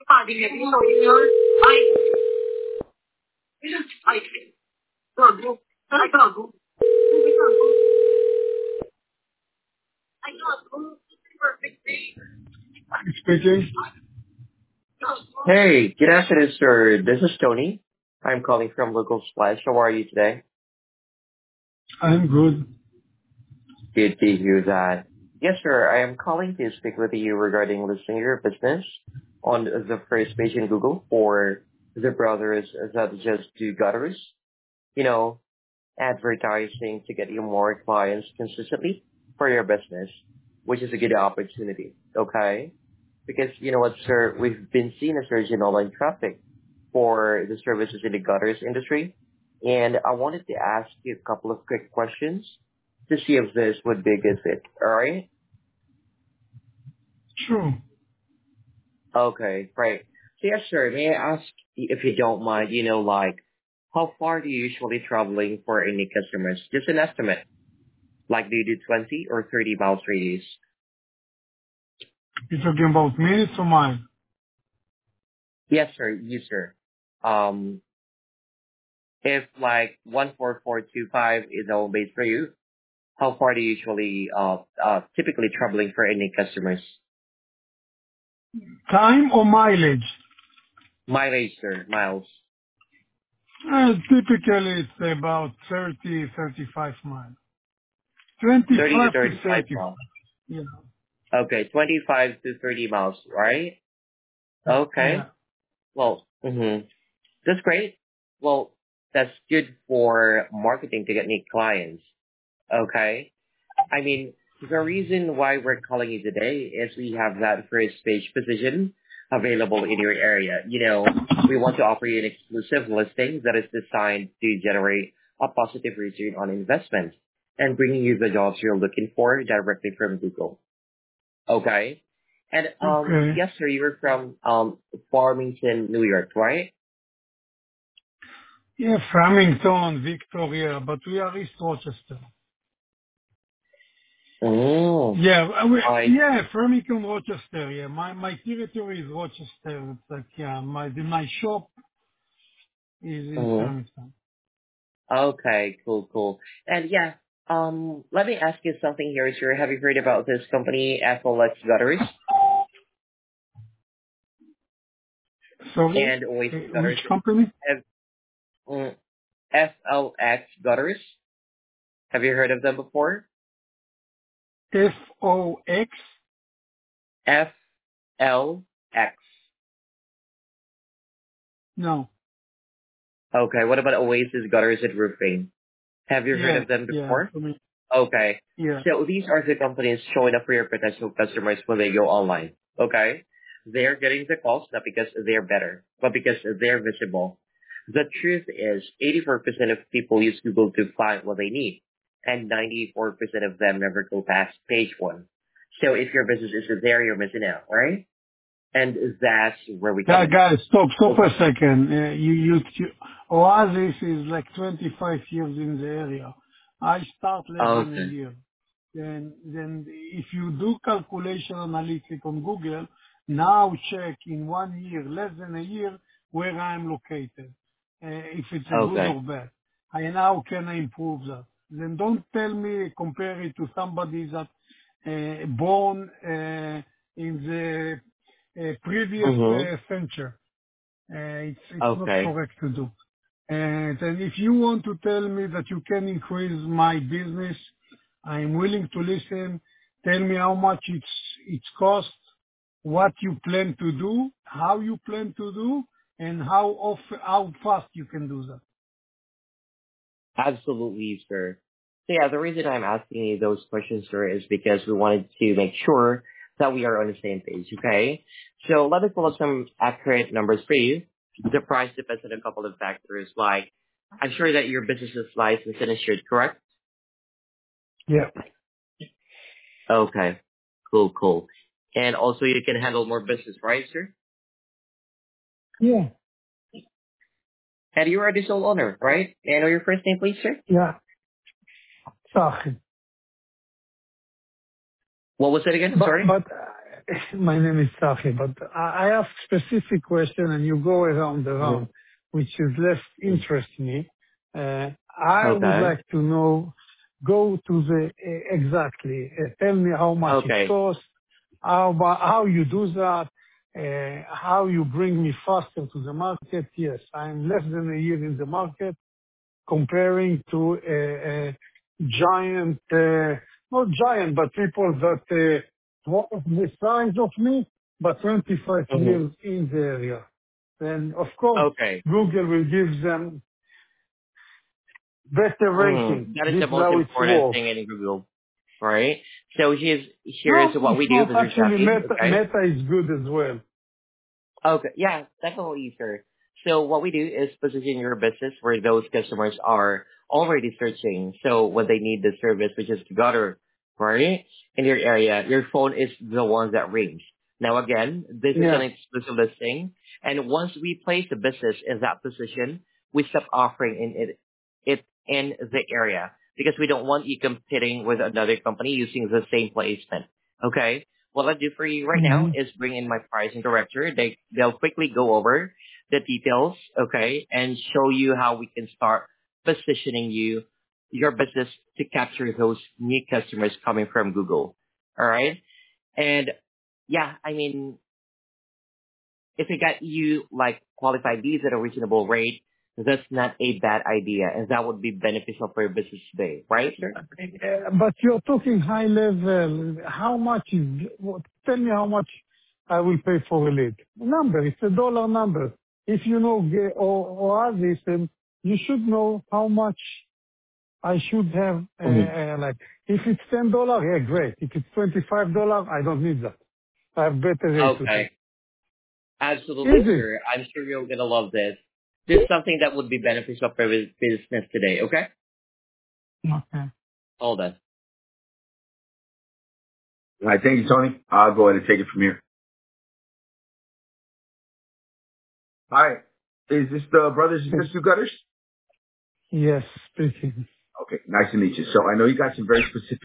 Speaking. Hey, good afternoon, sir. This is Tony. I'm calling from Local Splash. How are you today? I'm good. Good to hear that. Yes, sir. I am calling to speak with you regarding listing your business on the first page in Google for the brothers that just do gutters. You know, advertising to get you more clients consistently for your business, which is a good opportunity. Okay. Because you know what, sir, we've been seeing a surge in online traffic for the services in the gutters industry. And I wanted to ask you a couple of quick questions to see if this would be a good fit. All right? Sure. Okay, great. So yes, sir, may I ask if you don't mind, like how far do you usually traveling for any customers? Just an estimate. Like do you do 20 or 30 miles radius? You're talking about minutes or miles? Yes, sir. Yes, sir. Um, if like 14425 is the home base for you, how far do you usually typically traveling for any customers? Time or mileage? Mileage, sir, miles. Typically it's about 30, 35 miles. 30 to 25 to 35 35. miles. Yeah. Okay, 25 to 30 miles, right? Yeah. Okay. Well, that's great. Well, that's good for marketing to get new clients. Okay. I mean, the reason why we're calling you today is we have that first page position available in your area. We want to offer you an exclusive listing that is designed to generate a positive return on investment and bringing you the jobs you're looking for directly from Google. Okay. And Okay. yes, sir, you're from Farmington, New York, right? Yeah, Framingham, Victoria, but we are East Rochester. Oh, Yeah, I. Framingham, Rochester. Yeah, my territory is Rochester. It's like, yeah, my shop is in Mhm. Framingham. Okay, cool, cool. And yeah, let me ask you something here, sir. Have you heard about this company, FLX Gutters Sorry, and Oasis which Gutters? company? Have, mm, FLX Gutters. Have you heard of them before? FOX? FLX. No. Okay, what about Oasis Gutters and Roofing? Have you heard Yeah, of them yeah, before? for me. Okay. Yeah. So these are the companies showing up for your potential customers when they go online. Okay. They're getting the calls not because they're better, but because they're visible. The truth is 84% of people use Google to find what they need and 94% of them never go past page one. So if your business is there, you're missing out, right? And that's where we come in. Guys, stop Okay. a second. Oasis is like 25 years in the area. I start less than a Okay. year. Then if you do calculation analytic on Google, now check in 1 year, less than a year, where I'm located, if it's a good Okay. or bad. And how can I improve that? Then don't tell me compare it to somebody that born in the previous Mm-hmm. century. It's not Okay. correct to do. And if you want to tell me that you can increase my business, I'm willing to listen. Tell me how much it's cost, what you plan to do, how you plan to do, and how fast you can do that. Absolutely, sir. So yeah, the reason I'm asking you those questions, sir, is because we wanted to make sure that we are on the same page, okay? So let me pull up some accurate numbers for you. The price depends on a couple of factors, like I'm sure that your business is licensed and insured, correct? Yeah. Okay, cool, cool. And also you can handle more business, right, sir? Yeah. And you are the sole owner, right? And know your first name, please, sir? Yeah. Sorry. What was it again? I'm But sorry. but My name is Safi, but I ask specific question and you go around the Mhm. round, which is less interest me. I would Okay. like to know, go to the exactly, tell me how much it Okay. costs, how you do that, how you bring me faster to the market. Yes, I'm less than a year in the market comparing to a giant, not giant, but people that what the size of me, but 25 Mhm. years in the area. Then, of course, Okay. Google will give them better rating. That is This the is most how it important works. thing in Google, right? So here's No, what it's we do, not. Mr. Actually, Shafi. Okay. Meta is good as well. Okay. Yeah, definitely, sir. So what we do is position your business where those customers are already searching. So when they need the service, which is the gutter, right, in your area, your phone is the one that rings. Now again, this is an Yeah. exclusive listing, and once we place the business in that position, we stop offering it in the area because we don't want you competing with another company using the same placement. Okay. What I'll do for you right now hmm is bring in my pricing director. They'll quickly go over the details, okay, and show you how we can start positioning your business to capture those new customers coming from Google. All right. And yeah, I mean, if it got you like qualified leads at a reasonable rate, that's not a bad idea, and that would be beneficial for your business today, right, sir? But you're talking high level. How much is, tell me how much I will pay for a lead. Number, it's a dollar number. If you know or Oasis, then you should know how much I should have, Mhm. like, if it's $10, yeah, great. If it's $25, I don't need that. I have better rate to Okay. take. Absolutely, Easy. sir. I'm sure you're gonna love this. This is something that would be beneficial for business today. Okay, Okay. hold on. All right, thank you, Tony. I'll go ahead and take it from here. Hi, is this the Brothers and Sisters Gutters? Yes, speaking. Okay, nice to meet you. So I know you got some very specific